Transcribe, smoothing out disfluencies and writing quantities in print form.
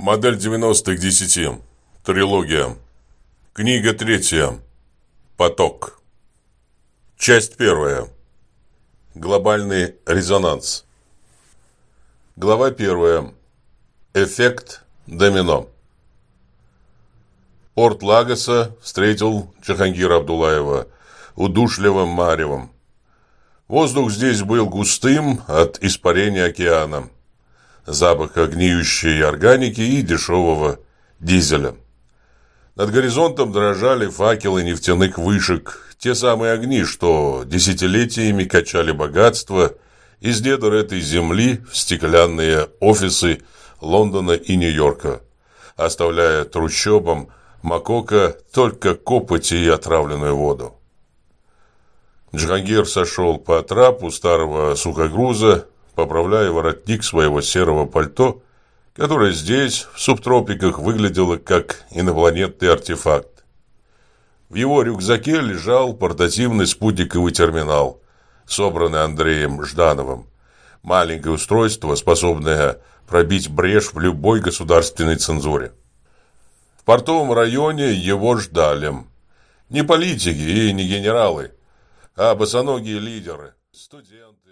Модель 90 к 10. Трилогия. Книга 3. Поток. Часть 1. Глобальный резонанс. Глава 1. Эффект домино. Порт Лагоса встретил Джахангира Абдуллаева удушливым маревом. Воздух здесь был густым от испарения океана, запаха гниющей органики и дешевого дизеля. Над горизонтом дрожали факелы нефтяных вышек, те самые огни, что десятилетиями качали богатство из недр этой земли в стеклянные офисы Лондона и Нью-Йорка, оставляя трущобам Макока только копоть и отравленную воду. Джахангир сошел по трапу старого сухогруза, поправляя воротник своего серого пальто, которое здесь, в субтропиках, выглядело как инопланетный артефакт. В его рюкзаке лежал портативный спутниковый терминал, собранный Андреем Ждановым. Маленькое устройство, способное пробить брешь в любой государственной цензуре. В портовом районе его ждали. Не политики и не генералы, а босоногие лидеры, студенты.